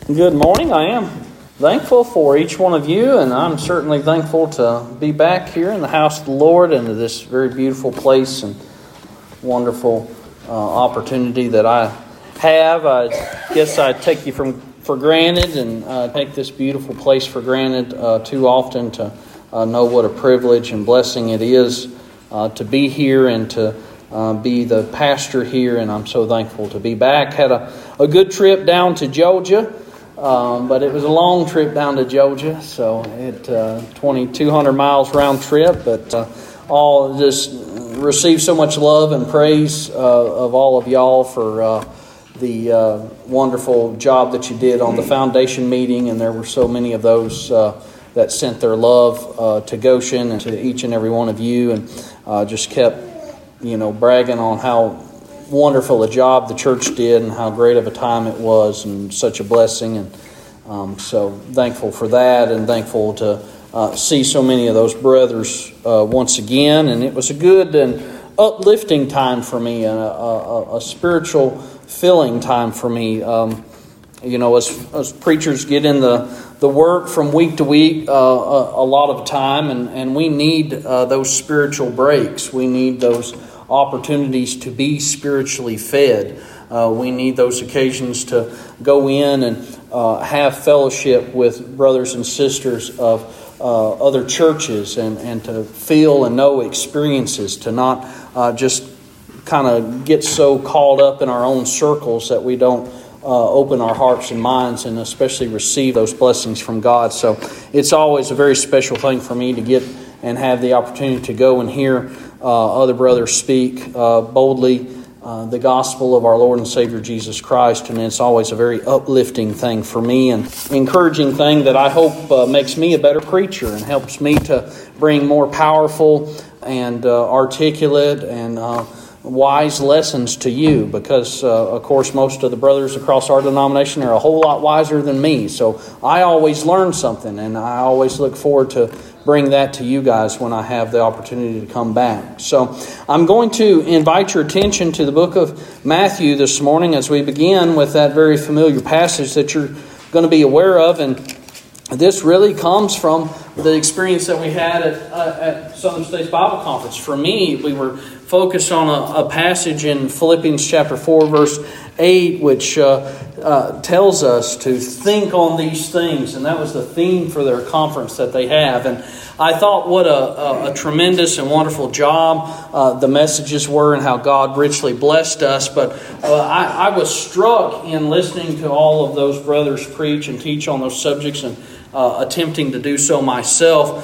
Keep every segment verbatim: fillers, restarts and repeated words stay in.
Good morning. I am thankful for each one of you, and I'm certainly thankful to be back here in the house of the Lord and to this very beautiful place and wonderful uh, opportunity that I have. I guess I take you from for granted and uh, take this beautiful place for granted uh, too often to uh, know what a privilege and blessing it is uh, to be here and to uh, be the pastor here, and I'm so thankful to be back. Had a, a good trip down to Georgia. Um, but it was a long trip down to Georgia, so it uh, twenty-two hundred miles round trip, but uh, all just received so much love and praise uh, of all of y'all for uh, the uh, wonderful job that you did on the foundation meeting, and there were so many of those uh, that sent their love uh, to Goshen and to each and every one of you, and uh, just kept, you know, bragging on how wonderful a job the church did and how great of a time it was and such a blessing. And um, so thankful for that and thankful to uh, see so many of those brothers uh, once again. And it was a good and uplifting time for me and a, a, a spiritual filling time for me. Um, you know, as, as preachers get in the, the work from week to week uh, a, a lot of time, and, and we need uh, those spiritual breaks. We need those opportunities to be spiritually fed. Uh, we need those occasions to go in and uh, have fellowship with brothers and sisters of uh, other churches and, and to feel and know experiences, to not uh, just kind of get so caught up in our own circles that we don't uh, open our hearts and minds and especially receive those blessings from God. So it's always a very special thing for me to get and have the opportunity to go and hear Uh, other brothers speak uh, boldly uh, the gospel of our Lord and Savior Jesus Christ, and it's always a very uplifting thing for me and encouraging thing that I hope uh, makes me a better preacher and helps me to bring more powerful and uh, articulate and uh, wise lessons to you, because uh, of course most of the brothers across our denomination are a whole lot wiser than me, so I always learn something, and I always look forward to bring that to you guys when I have the opportunity to come back. So I'm going to invite your attention to the book of Matthew this morning as we begin with that very familiar passage that you're going to be aware of. And this really comes from the experience that we had at, uh, at Southern States Bible Conference. For me, we were focused on a, a passage in Philippians chapter four, verse eight, which uh, uh, tells us to think on these things. And that was the theme for their conference that they have. And I thought what a, a, a tremendous and wonderful job uh, the messages were and how God richly blessed us. But uh, I, I was struck in listening to all of those brothers preach and teach on those subjects and uh, attempting to do so myself,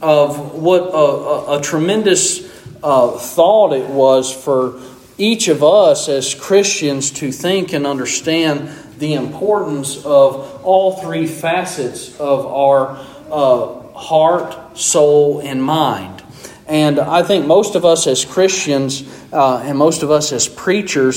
of what a, a, a tremendous uh, thought it was for each of us as Christians to think and understand the importance of all three facets of our uh, heart, soul, and mind. And I think most of us as Christians uh, and most of us as preachers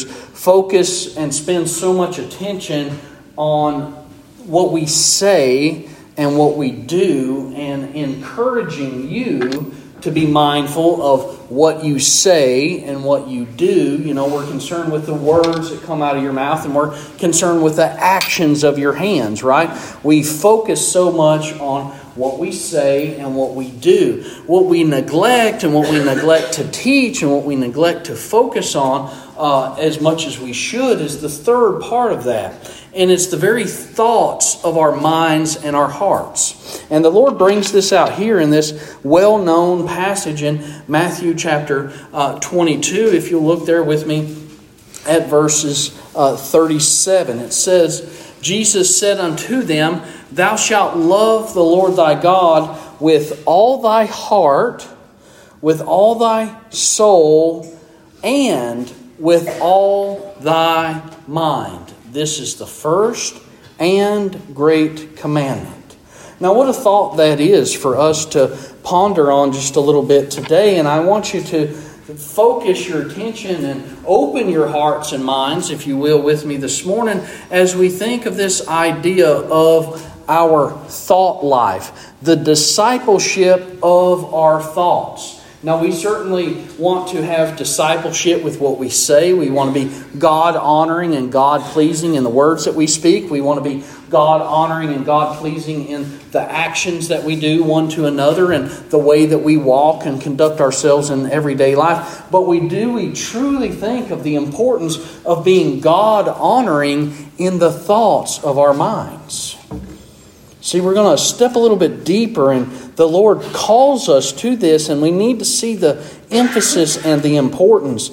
focus and spend so much attention on what we say and what we do, and encouraging you to be mindful of what you say and what you do. You know, we're concerned with the words that come out of your mouth, and we're concerned with the actions of your hands, right? We focus so much on what we say and what we do. What we neglect and what we neglect to teach and what we neglect to focus on uh, as much as we should is the third part of that. And it's the very thoughts of our minds and our hearts. And the Lord brings this out here in this well-known passage in Matthew chapter uh, twenty-two. If you'll look there with me at verses uh, thirty-seven. It says, Jesus said unto them, Thou shalt love the Lord thy God with all thy heart, with all thy soul, and with all thy mind. This is the first and great commandment. Now, what a thought that is for us to ponder on just a little bit today. And I want you to focus your attention and open your hearts and minds, if you will, with me this morning as we think of this idea of our thought life, the discipleship of our thoughts. Now, we certainly want to have discipleship with what we say. We want to be God-honoring and God-pleasing in the words that we speak. We want to be God-honoring and God-pleasing in the actions that we do one to another and the way that we walk and conduct ourselves in everyday life. But we do, we truly think of the importance of being God-honoring in the thoughts of our minds. See, we're going to step a little bit deeper, and the Lord calls us to this, and we need to see the emphasis and the importance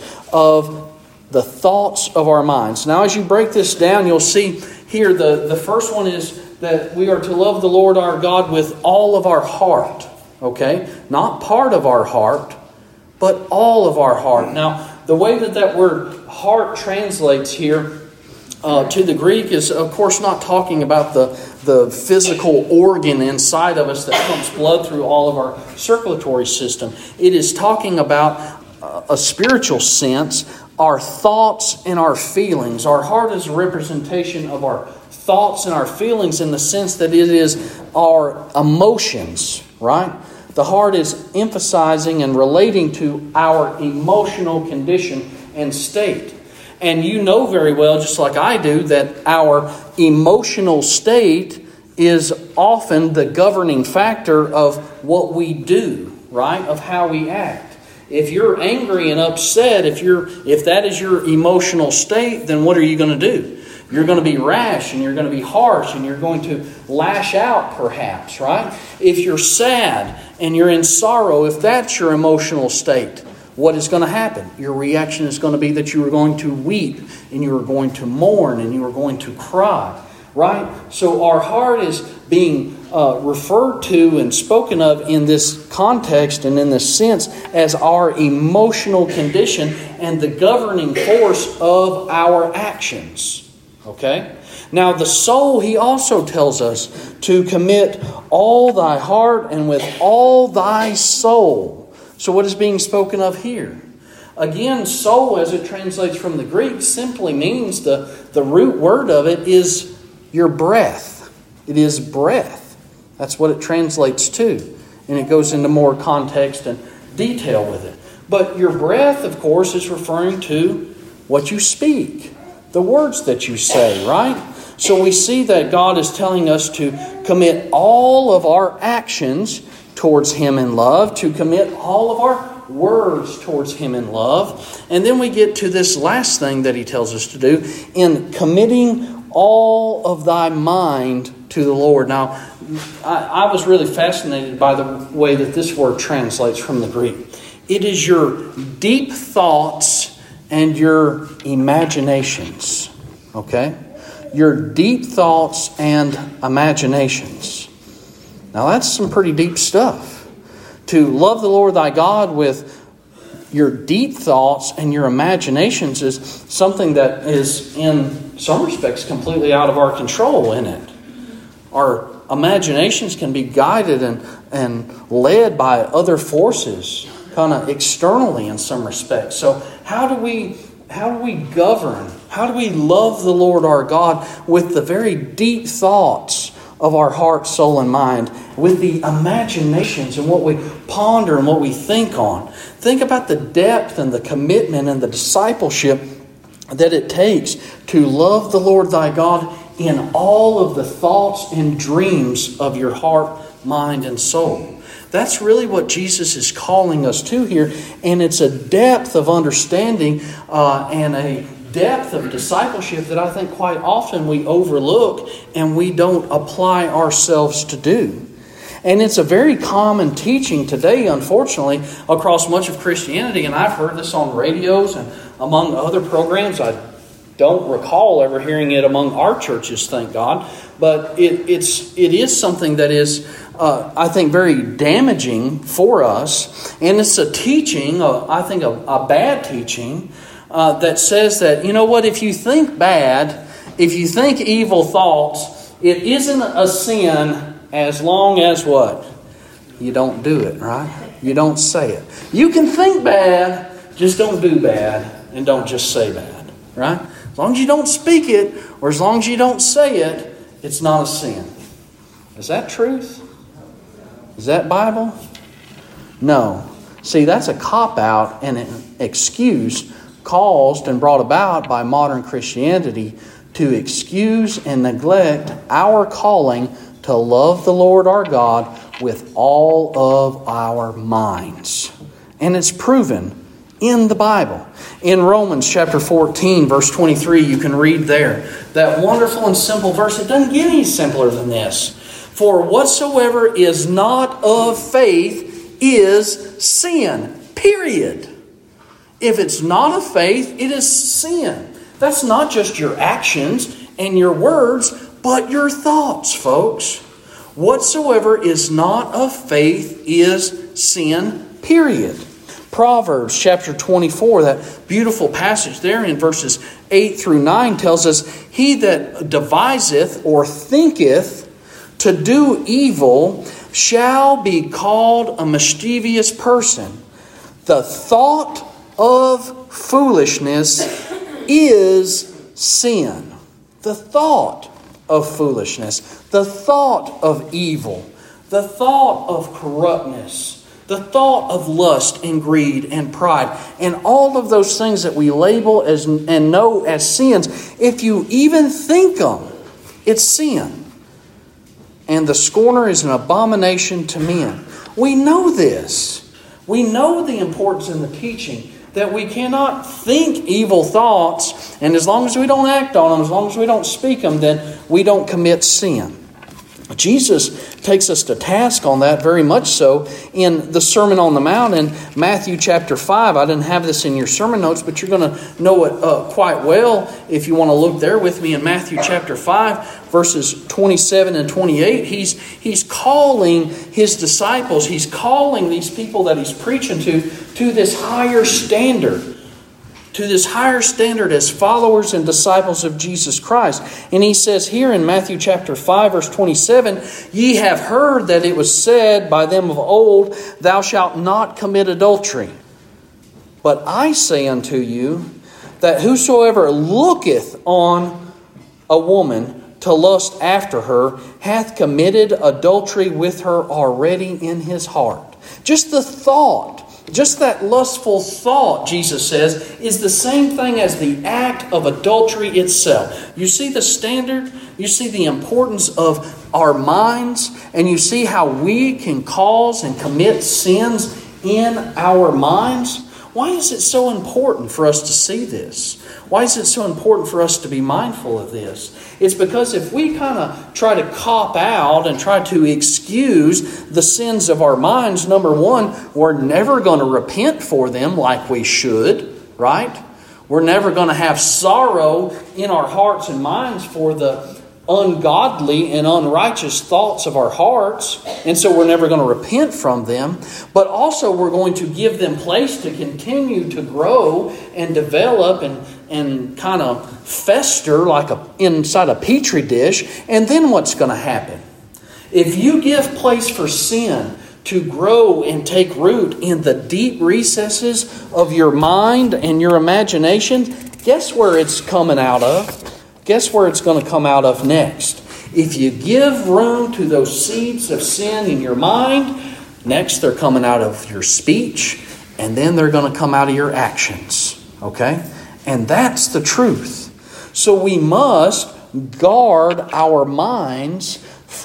of the thoughts of our minds. Now, as you break this down, you'll see here the, the first one is that we are to love the Lord our God with all of our heart. Okay? Not part of our heart, but all of our heart. Now, the way that that word heart translates here Uh, to the Greek is, of course, not talking about the, the physical organ inside of us that pumps blood through all of our circulatory system. It is talking about uh, a spiritual sense, our thoughts and our feelings. Our heart is a representation of our thoughts and our feelings in the sense that it is our emotions, right? The heart is emphasizing and relating to our emotional condition and state. And you know very well, just like I do, that our emotional state is often the governing factor of what we do, right? Of how we act. If you're angry and upset, if you're if that is your emotional state, then what are you going to do? You're going to be rash and you're going to be harsh and you're going to lash out perhaps, right? If you're sad and you're in sorrow, if that's your emotional state, what is going to happen? Your reaction is going to be that you are going to weep and you are going to mourn and you are going to cry, right? So our heart is being uh, referred to and spoken of in this context and in this sense as our emotional condition and the governing force of our actions, okay? Now the soul, he also tells us to commit all thy heart and with all thy soul. So what is being spoken of here? Again, soul, as it translates from the Greek, simply means the, the root word of it is your breath. It is breath. That's what it translates to. And it goes into more context and detail with it. But your breath, of course, is referring to what you speak. The words that you say, right? So we see that God is telling us to commit all of our actions towards Him in love, to commit all of our words towards Him in love. And then we get to this last thing that He tells us to do, in committing all of thy mind to the Lord. Now, I, I was really fascinated by the way that this word translates from the Greek. It is your deep thoughts and your imaginations. Okay? Your deep thoughts and imaginations. Now that's some pretty deep stuff. To love the Lord thy God with your deep thoughts and your imaginations is something that is in some respects completely out of our control, isn't it? Our imaginations can be guided and, and led by other forces, kind of externally in some respects. So how do we how do we govern? How do we love the Lord our God with the very deep thoughts of our heart, soul, and mind, with the imaginations and what we ponder and what we think on? Think about the depth and the commitment and the discipleship that it takes to love the Lord thy God in all of the thoughts and dreams of your heart, mind, and soul. That's really what Jesus is calling us to here, and it's a depth of understanding uh, and a depth of discipleship that I think quite often we overlook and we don't apply ourselves to do. And it's a very common teaching today, unfortunately, across much of Christianity. And I've heard this on radios and among other programs. I don't recall ever hearing it among our churches, thank God. But it, it's, it is something that is, uh, I think, very damaging for us. And it's a teaching, uh, I think, a, a bad teaching, Uh, that says that, you know what, if you think bad, if you think evil thoughts, it isn't a sin as long as what? You don't do it, right? You don't say it. You can think bad, just don't do bad, and don't just say bad, right? As long as you don't speak it, or as long as you don't say it, it's not a sin. Is that truth? Is that Bible? No. See, that's a cop-out and an excuse caused and brought about by modern Christianity to excuse and neglect our calling to love the Lord our God with all of our minds. And it's proven in the Bible. In Romans chapter fourteen, verse twenty-three, you can read there that wonderful and simple verse. It doesn't get any simpler than this. For whatsoever is not of faith is sin. Period. If it's not of faith, it is sin. That's not just your actions and your words, but your thoughts, folks. Whatsoever is not of faith is sin, period. Proverbs chapter twenty-four, that beautiful passage there in verses eight through nine tells us, He that deviseth or thinketh to do evil shall be called a mischievous person. The thought of foolishness is sin. The thought of foolishness, the thought of evil, the thought of corruptness, the thought of lust and greed and pride, and all of those things that we label as and know as sins, if you even think them, it's sin. And the scorner is an abomination to men. We know this. We know the importance in the teaching that we cannot think evil thoughts, and as long as we don't act on them, as long as we don't speak them, then we don't commit sin. Jesus takes us to task on that very much so in the Sermon on the Mount in Matthew chapter five. I didn't have this in your sermon notes, but you're going to know it uh, quite well if you want to look there with me in Matthew chapter five, verses twenty-seven and twenty-eight. He's, he's calling his disciples, he's calling these people that he's preaching to, to this higher standard. To this higher standard as followers and disciples of Jesus Christ. And he says here in Matthew chapter five, verse twenty-seven, Ye have heard that it was said by them of old, Thou shalt not commit adultery. But I say unto you, that whosoever looketh on a woman to lust after her, hath committed adultery with her already in his heart. Just the thought, just that lustful thought, Jesus says, is the same thing as the act of adultery itself. You see the standard? You see the importance of our minds? And you see how we can cause and commit sins in our minds? Why is it so important for us to see this? Why is it so important for us to be mindful of this? It's because if we kind of try to cop out and try to excuse the sins of our minds, number one, we're never going to repent for them like we should, right? We're never going to have sorrow in our hearts and minds for the ungodly and unrighteous thoughts of our hearts, and so we're never going to repent from them. But also we're going to give them place to continue to grow and develop and, and kind of fester like a inside a petri dish. And then what's going to happen? If you give place for sin to grow and take root in the deep recesses of your mind and your imagination, guess where it's coming out of? Guess where it's going to come out of next? If you give room to those seeds of sin in your mind, next they're coming out of your speech, and then they're going to come out of your actions. Okay? And that's the truth. So we must guard our minds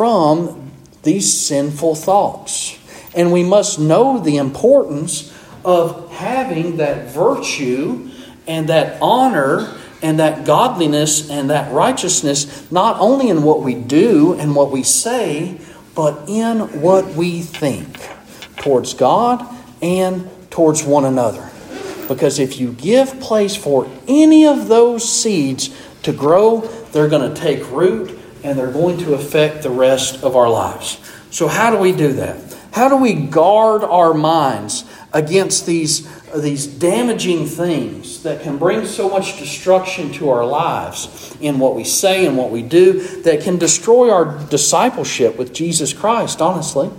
from these sinful thoughts. And we must know the importance of having that virtue and that honor and that godliness and that righteousness, not only in what we do and what we say, but in what we think towards God and towards one another. Because if you give place for any of those seeds to grow, they're going to take root and they're going to affect the rest of our lives. So how do we do that? How do we guard our minds against these these damaging things that can bring so much destruction to our lives in what we say and what we do, that can destroy our discipleship with Jesus Christ, honestly?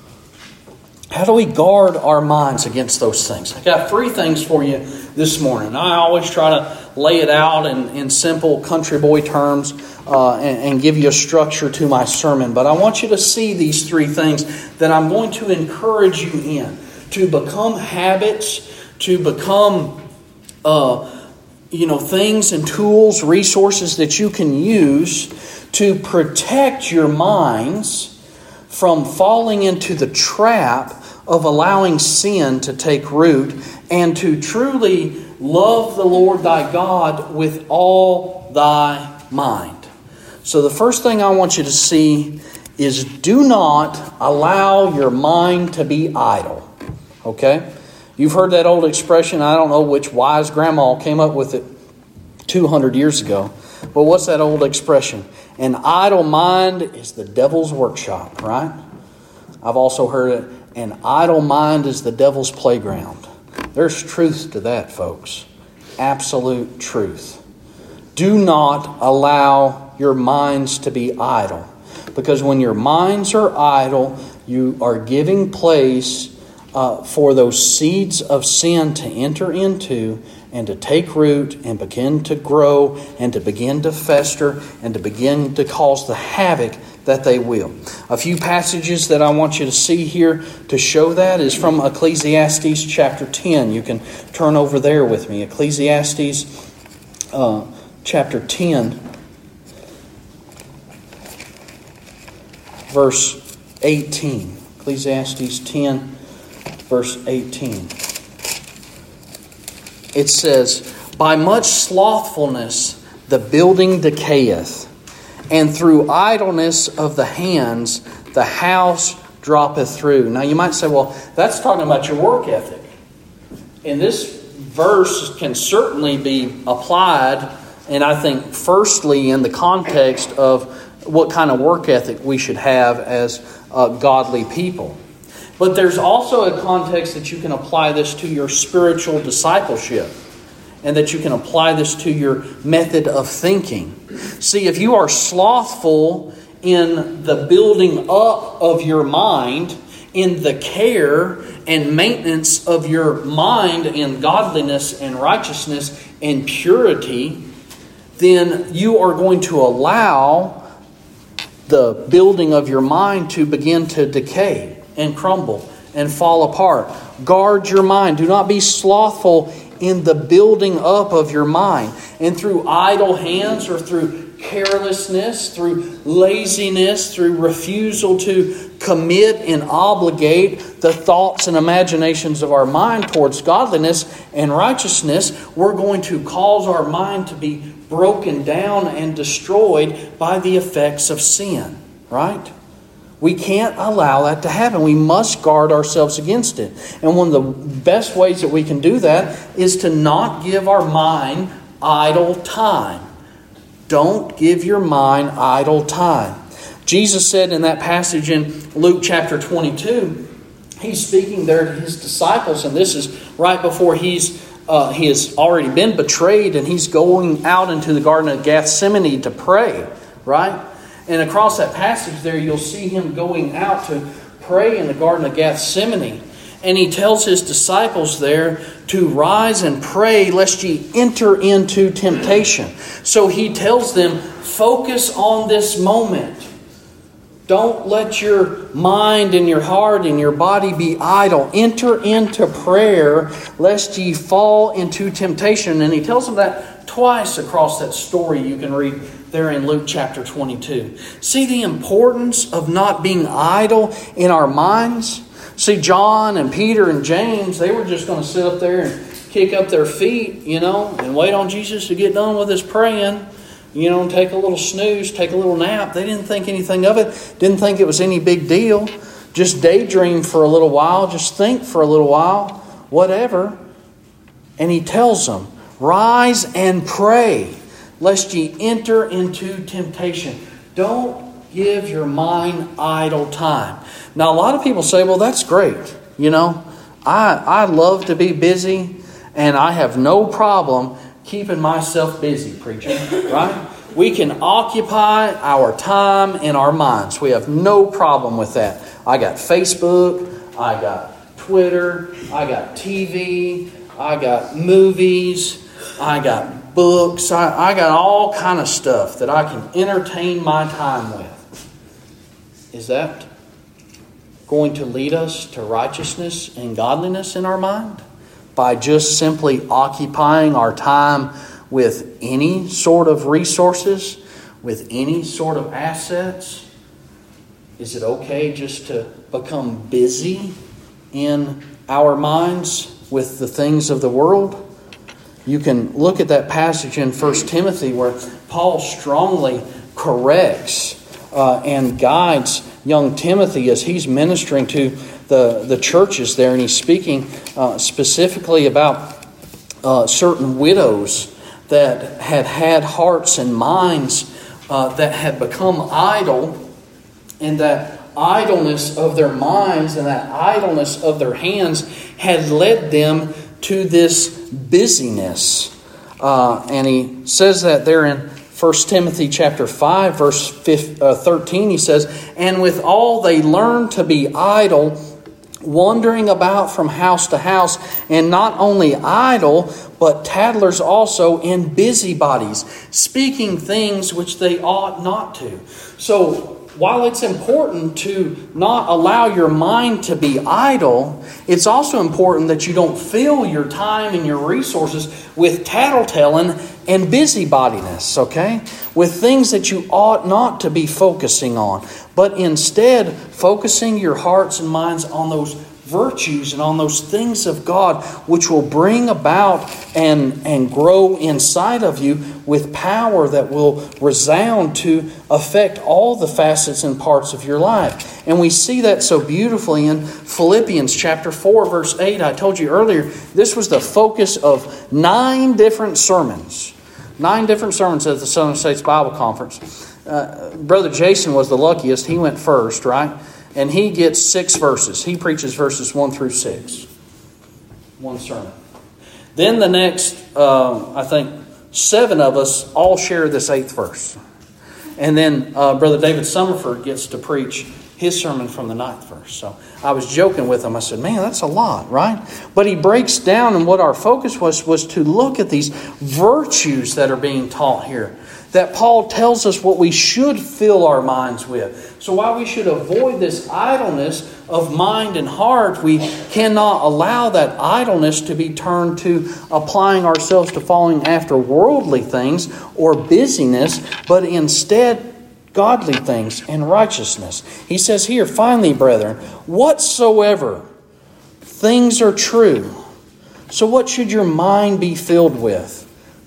How do we guard our minds against those things? I got three things for you this morning. I always try to lay it out in, in simple country boy terms uh, and, and give you a structure to my sermon. But I want you to see these three things that I'm going to encourage you in. to become habits, to become uh, you know, things and tools, resources that you can use to protect your minds from falling into the trap of allowing sin to take root, and to truly love the Lord thy God with all thy mind. So the first thing I want you to see is do not allow your mind to be idle. Okay? You've heard that old expression. I don't know which wise grandma came up with it two hundred years ago. But what's that old expression? An idle mind is the devil's workshop, right? I've also heard it. An idle mind is the devil's playground. There's truth to that, folks. Absolute truth. Do not allow your minds to be idle. Because when your minds are idle, you are giving place uh, for those seeds of sin to enter into and to take root and begin to grow and to begin to fester and to begin to cause the havoc that they will. A few passages that I want you to see here to show that is from Ecclesiastes chapter ten. You can turn over there with me. Ecclesiastes uh, chapter ten, verse eighteen. Ecclesiastes ten, verse eighteen. It says, "By much slothfulness the building decayeth, and through idleness of the hands the house droppeth through." Now you might say, well, that's talking about your work ethic. And this verse can certainly be applied, and I think firstly in the context of what kind of work ethic we should have as uh, godly people. But there's also a context that you can apply this to your spiritual discipleship, and that you can apply this to your method of thinking. See, if you are slothful in the building up of your mind, in the care and maintenance of your mind in godliness and righteousness and purity, then you are going to allow the building of your mind to begin to decay and crumble and fall apart. Guard your mind. Do not be slothful in the building up of your mind. And through idle hands or through carelessness, through laziness, through refusal to commit and obligate the thoughts and imaginations of our mind towards godliness and righteousness, we're going to cause our mind to be broken down and destroyed by the effects of sin. Right? We can't allow that to happen. We must guard ourselves against it. And one of the best ways that we can do that is to not give our mind idle time. Don't give your mind idle time. Jesus said in that passage in Luke chapter twenty-two, he's speaking there to his disciples, and this is right before he's uh, he has already been betrayed, and he's going out into the Garden of Gethsemane to pray, right? And across that passage there, you'll see him going out to pray in the Garden of Gethsemane. And he tells his disciples there to rise and pray lest ye enter into temptation. So he tells them, focus on this moment. Don't let your mind and your heart and your body be idle. Enter into prayer lest ye fall into temptation. And he tells them that twice across that story you can read there in Luke chapter twenty-two. See the importance of not being idle in our minds? See, John and Peter and James, they were just going to sit up there and kick up their feet, you know, and wait on Jesus to get done with his praying, you know, and take a little snooze, take a little nap. They didn't think anything of it, didn't think it was any big deal. Just daydream for a little while, just think for a little while, whatever. And he tells them, rise and pray, lest ye enter into temptation. Don't give your mind idle time. Now, a lot of people say, well, that's great. You know, I, I love to be busy, and I have no problem keeping myself busy, preacher, right? We can occupy our time in our minds. We have no problem with that. I got Facebook, I got Twitter, I got T V, I got movies, I got books, I, I got all kind of stuff that I can entertain my time with. Is that going to lead us to righteousness and godliness in our mind? By just simply occupying our time with any sort of resources, with any sort of assets? Is it okay just to become busy in our minds with the things of the world? You can look at that passage in First Timothy where Paul strongly corrects uh, and guides young Timothy as he's ministering to the, the churches there. And he's speaking uh, specifically about uh, certain widows that had had hearts and minds uh, that had become idle. And that idleness of their minds and that idleness of their hands had led them to this busyness. Uh, and he says that there in First Timothy chapter five, verse thirteen, he says, "And with all they learned to be idle, wandering about from house to house, and not only idle, but tattlers also, and busybodies, speaking things which they ought not to." So, while it's important to not allow your mind to be idle, it's also important that you don't fill your time and your resources with tattletelling and busybodiness, okay? With things that you ought not to be focusing on, but instead focusing your hearts and minds on those virtues and on those things of God which will bring about and, and grow inside of you with power that will resound to affect all the facets and parts of your life. And we see that so beautifully in Philippians chapter four, verse eight. I told you earlier, this was the focus of nine different sermons. Nine different sermons at the Southern States Bible Conference. Uh, Brother Jason was the luckiest. He went first, right? And he gets six verses. He preaches verses one through six. One sermon. Then the next, uh, I think, seven of us all share this eighth verse. And then uh, Brother David Summerford gets to preach his sermon from the ninth verse. So I was joking with him. I said, man, that's a lot, right? But he breaks down, and what our focus was, was to look at these virtues that are being taught here. That Paul tells us what we should fill our minds with. So while we should avoid this idleness of mind and heart, we cannot allow that idleness to be turned to applying ourselves to following after worldly things or busyness, but instead godly things and righteousness. He says here, finally, brethren, whatsoever things are true. So what should your mind be filled with?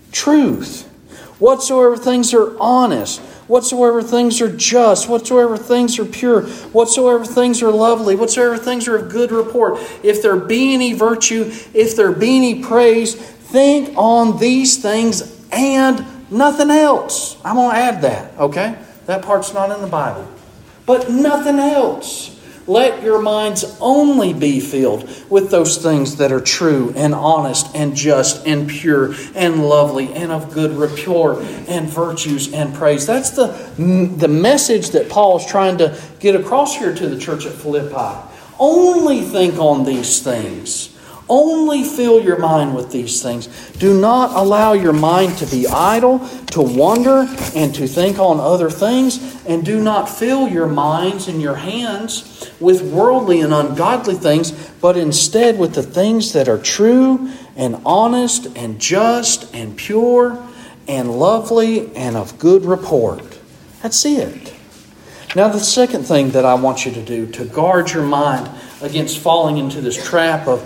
Truth. Whatsoever things are honest, whatsoever things are just, whatsoever things are pure, whatsoever things are lovely, whatsoever things are of good report, if there be any virtue, if there be any praise, think on these things and nothing else. I'm going to add that, okay? That part's not in the Bible. But nothing else. Let your minds only be filled with those things that are true and honest and just and pure and lovely and of good rapport and virtues and praise. That's the, the message that Paul is trying to get across here to the church at Philippi. Only think on these things. Only fill your mind with these things. Do not allow your mind to be idle, to wander, and to think on other things. And do not fill your minds and your hands with worldly and ungodly things, but instead with the things that are true and honest and just and pure and lovely and of good report. That's it. Now the second thing that I want you to do to guard your mind against falling into this trap of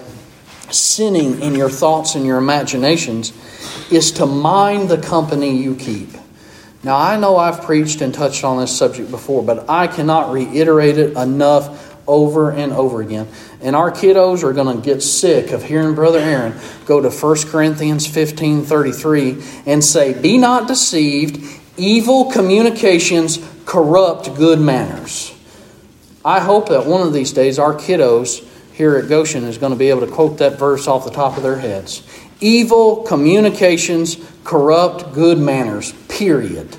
sinning in your thoughts and your imaginations is to mind the company you keep. Now, I know I've preached and touched on this subject before, but I cannot reiterate it enough over and over again. And our kiddos are going to get sick of hearing Brother Aaron go to First Corinthians fifteen thirty-three and say, "Be not deceived, evil communications corrupt good manners." I hope that one of these days our kiddos here at Goshen is going to be able to quote that verse off the top of their heads. Evil communications corrupt good manners, period.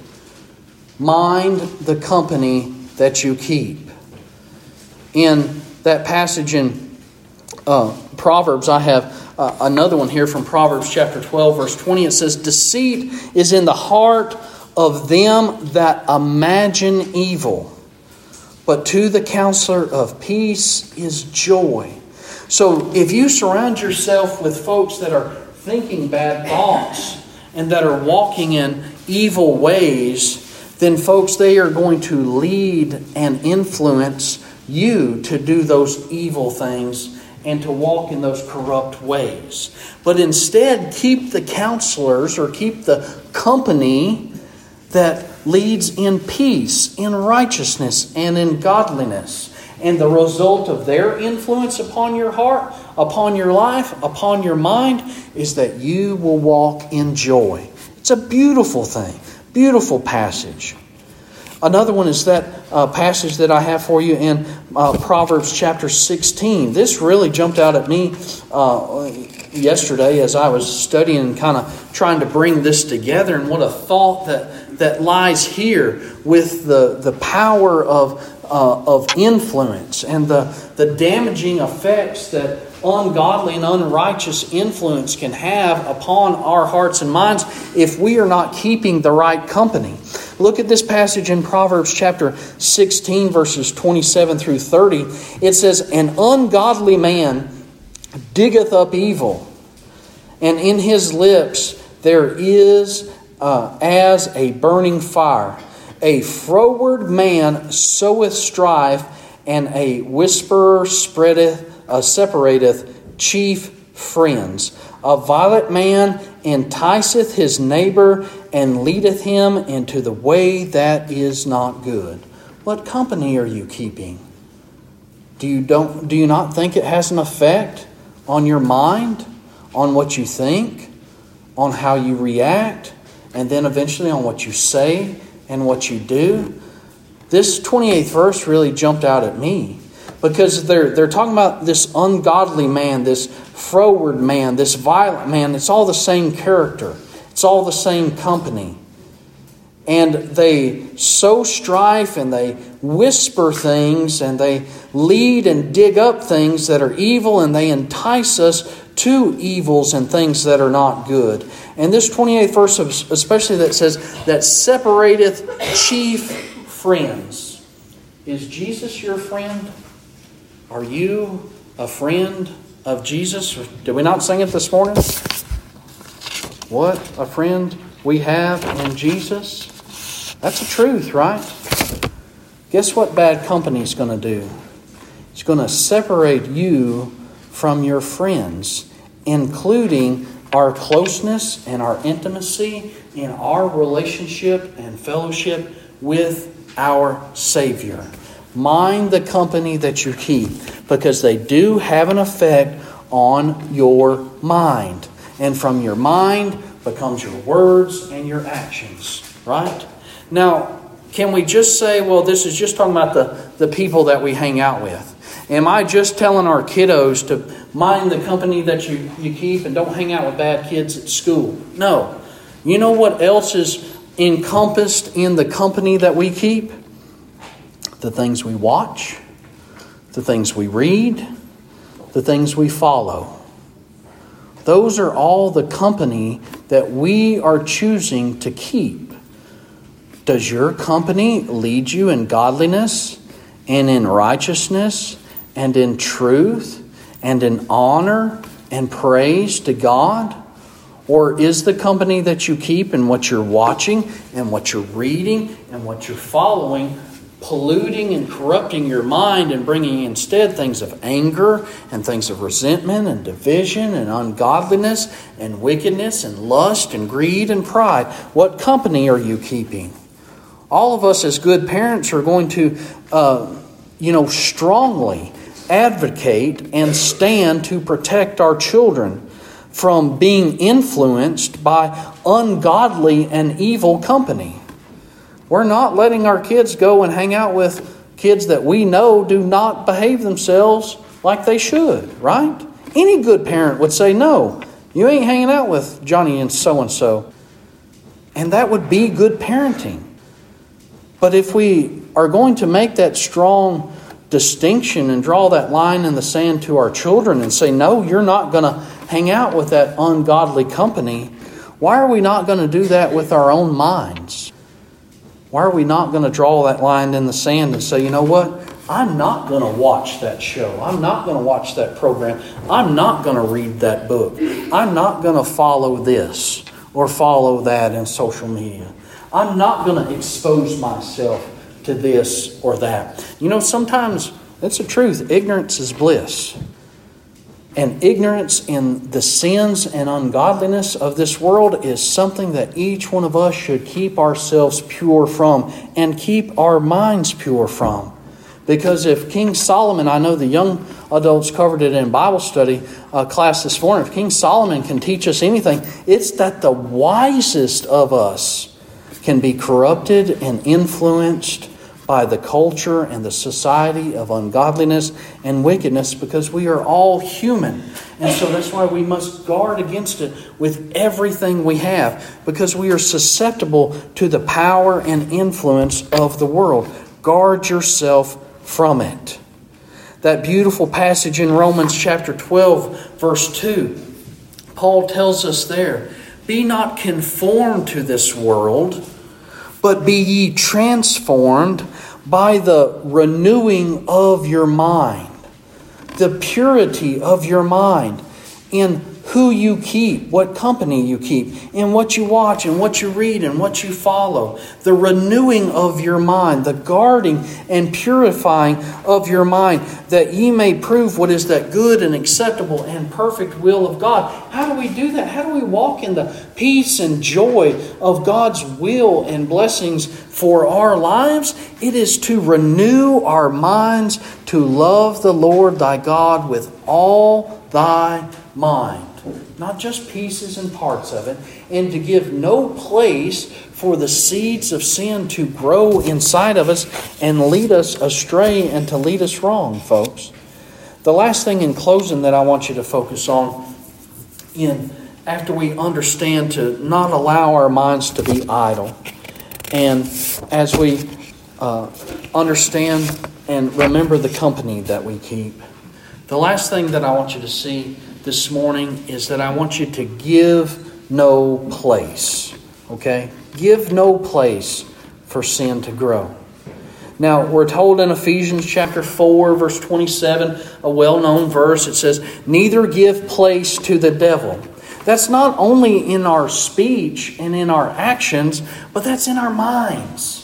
Mind the company that you keep. In that passage in uh, Proverbs, I have uh, another one here from Proverbs chapter twelve, verse twenty. It says, "Deceit is in the heart of them that imagine evil, but to the counselor of peace is joy. So if you surround yourself with folks that are thinking bad thoughts and that are walking in evil ways, then folks, they are going to lead and influence you to do those evil things and to walk in those corrupt ways. But instead, keep the counselors or keep the company that leads in peace, in righteousness, and in godliness. And the result of their influence upon your heart, upon your life, upon your mind, is that you will walk in joy. It's a beautiful thing. Beautiful passage. Another one is that uh, passage that I have for you in uh, Proverbs chapter sixteen. This really jumped out at me uh, yesterday as I was studying and kind of trying to bring this together. And what a thought that, that lies here with the, the power of Uh, of influence and the, the damaging effects that ungodly and unrighteous influence can have upon our hearts and minds if we are not keeping the right company. Look at this passage in Proverbs chapter sixteen, verses twenty-seven through thirty. It says, "An ungodly man diggeth up evil, and in his lips there is uh, as a burning fire. A froward man soweth strife, and a whisperer spreadeth, uh, separateth chief friends. A violent man enticeth his neighbor, and leadeth him into the way that is not good." What company are you keeping? Do you don't do you not think it has an effect on your mind, on what you think, on how you react, and then eventually on what you say and what you do? This twenty-eighth verse really jumped out at me because they're they're talking about this ungodly man, this froward man, this violent man. It's all the same character. It's all the same company. And they sow strife and they whisper things and they lead and dig up things that are evil, and they entice us to evils and things that are not good. And this twenty-eighth verse especially that says, "that separateth chief friends." Is Jesus your friend? Are you a friend of Jesus? Did we not sing it this morning? What a friend we have in Jesus. That's the truth, right? Guess what bad company is going to do? It's going to separate you from your friends, including our closeness and our intimacy in our relationship and fellowship with our Savior. Mind the company that you keep, because they do have an effect on your mind. And from your mind becomes your words and your actions, right? Now, can we just say, well, this is just talking about the, the people that we hang out with? Am I just telling our kiddos to mind the company that you, you keep and don't hang out with bad kids at school? No. You know what else is encompassed in the company that we keep? The things we watch, the things we read, the things we follow. Those are all the company that we are choosing to keep. Does your company lead you in godliness and in righteousness and in truth and in honor and praise to God? Or is the company that you keep and what you're watching and what you're reading and what you're following polluting and corrupting your mind and bringing instead things of anger and things of resentment and division and ungodliness and wickedness and lust and greed and pride? What company are you keeping? All of us as good parents are going to, uh, you know, strongly advocate and stand to protect our children from being influenced by ungodly and evil company. We're not letting our kids go and hang out with kids that we know do not behave themselves like they should, right? Any good parent would say, no, you ain't hanging out with Johnny and so-and-so. And that would be good parenting. But if we are going to make that strong distinction and draw that line in the sand to our children and say, no, you're not going to hang out with that ungodly company, why are we not going to do that with our own minds? Why are we not going to draw that line in the sand and say, you know what? I'm not going to watch that show. I'm not going to watch that program. I'm not going to read that book. I'm not going to follow this or follow that in social media. I'm not going to expose myself to this or that. You know, sometimes it's the truth. Ignorance is bliss. And ignorance in the sins and ungodliness of this world is something that each one of us should keep ourselves pure from and keep our minds pure from. Because if King Solomon, I know the young adults covered it in Bible study uh, class this morning, if King Solomon can teach us anything, it's that the wisest of us can be corrupted and influenced by the culture and the society of ungodliness and wickedness, because we are all human. And so that's why we must guard against it with everything we have, because we are susceptible to the power and influence of the world. Guard yourself from it. That beautiful passage in Romans chapter twelve, verse two, Paul tells us there, "Be not conformed to this world, but be ye transformed by the renewing of your mind." The purity of your mind in who you keep, what company you keep, in what you watch and what you read and what you follow. The renewing of your mind, the guarding and purifying of your mind, that ye may prove what is that good and acceptable and perfect will of God. How do we do that? How do we walk in the peace and joy of God's will and blessings for our lives? It is to renew our minds to love the Lord thy God with all thy mind. Not just pieces and parts of it, and to give no place for the seeds of sin to grow inside of us and lead us astray and to lead us wrong, folks. The last thing in closing that I want you to focus on, in after we understand to not allow our minds to be idle, and as we uh, understand and remember the company that we keep, the last thing that I want you to see this morning is that I want you to give no place. Okay? Give no place for sin to grow. Now, we're told in Ephesians chapter four, verse twenty-seven, a well-known verse, it says, "Neither give place to the devil." That's not only in our speech and in our actions, but that's in our minds.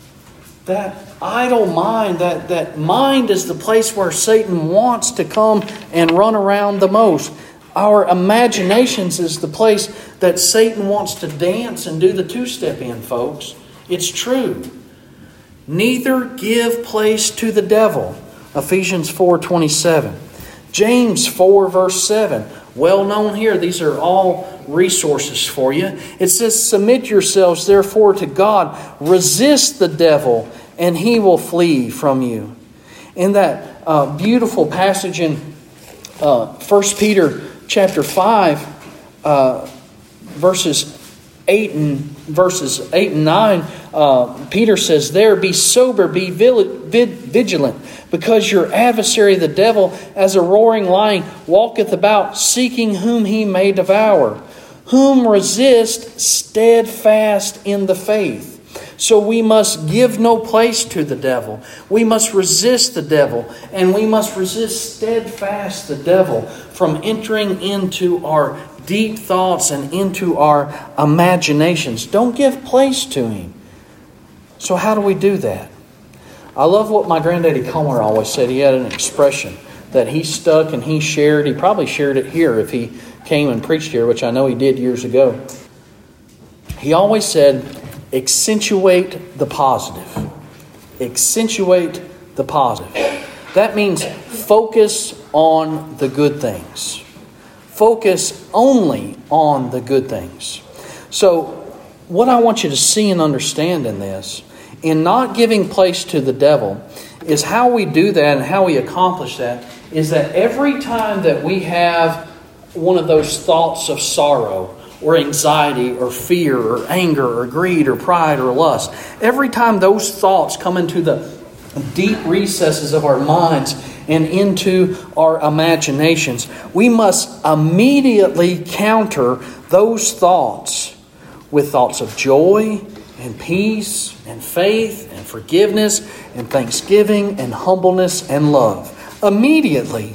That idle mind, that, that mind is the place where Satan wants to come and run around the most. Our imaginations is the place that Satan wants to dance and do the two-step in, folks. It's true. Neither give place to the devil. Ephesians four twenty-seven. James four verse seven. Well known here. These are all resources for you. It says, "Submit yourselves therefore to God. Resist the devil, and he will flee from you." In that uh, beautiful passage in uh, First Peter chapter five, uh, verses eight and verses eight and nine, uh, Peter says there, "Be sober, be vigilant, because your adversary the devil, as a roaring lion, walketh about, seeking whom he may devour, whom resist steadfast in the faith." So we must give no place to the devil. We must resist the devil, and we must resist steadfast the devil from entering into our deep thoughts and into our imaginations. Don't give place to him. So how do we do that? I love what my granddaddy Comer always said. He had an expression that he stuck and he shared. He probably shared it here if he came and preached here, which I know he did years ago. He always said, accentuate the positive. Accentuate the positive. That means focus on the good things. Focus only on the good things. So, what I want you to see and understand in this, in not giving place to the devil, is how we do that and how we accomplish that, is that every time that we have one of those thoughts of sorrow, or anxiety, or fear, or anger, or greed, or pride, or lust, every time those thoughts come into the deep recesses of our minds and into our imaginations, we must immediately counter those thoughts with thoughts of joy and peace and faith and forgiveness and thanksgiving and humbleness and love. Immediately,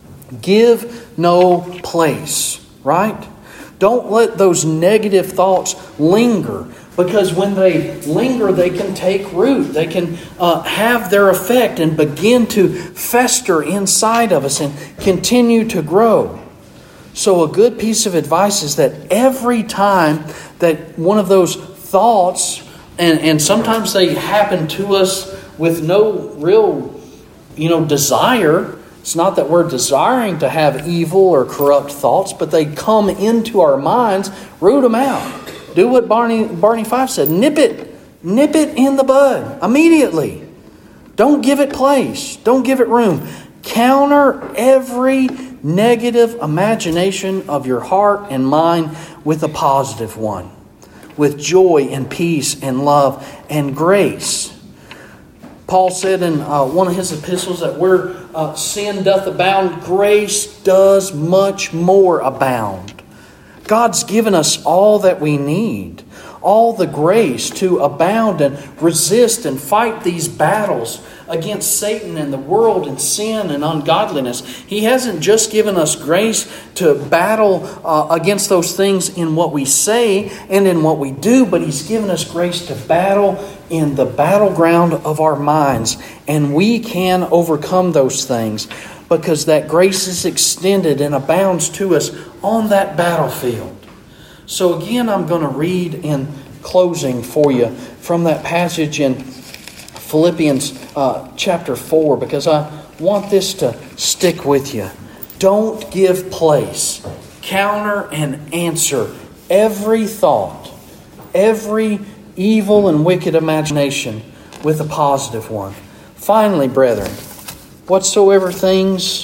give no place, right? Don't let those negative thoughts linger, because when they linger, they can take root. They can uh, have their effect and begin to fester inside of us and continue to grow. So a good piece of advice is that every time that one of those thoughts, and, and sometimes they happen to us with no real, you know, desire. It's not that we're desiring to have evil or corrupt thoughts, but they come into our minds. Root them out. Do what Barney Barney Fife said. Nip it. Nip it in the bud immediately. Don't give it place. Don't give it room. Counter every negative imagination of your heart and mind with a positive one, with joy and peace and love and grace. Paul said in uh, one of his epistles that where uh, sin doth abound, grace does much more abound. God's given us all that we need, all the grace to abound and resist and fight these battles against Satan and the world and sin and ungodliness. He hasn't just given us grace to battle uh, against those things in what we say and in what we do, but He's given us grace to battle in the battleground of our minds. And we can overcome those things because that grace is extended and abounds to us on that battlefield. So again, I'm going to read in closing for you from that passage in Philippians uh, chapter four, because I want this to stick with you. Don't give place, counter and answer every thought, every evil and wicked imagination with a positive one. Finally, brethren, whatsoever things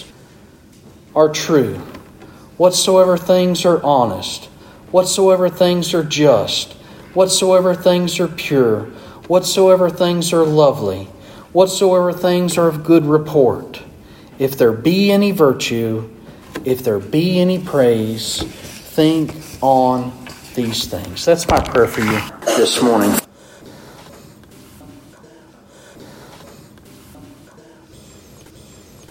are true, whatsoever things are honest, whatsoever things are just, whatsoever things are pure, whatsoever things are lovely, whatsoever things are of good report, if there be any virtue, if there be any praise, think on these things. That's my prayer for you this morning.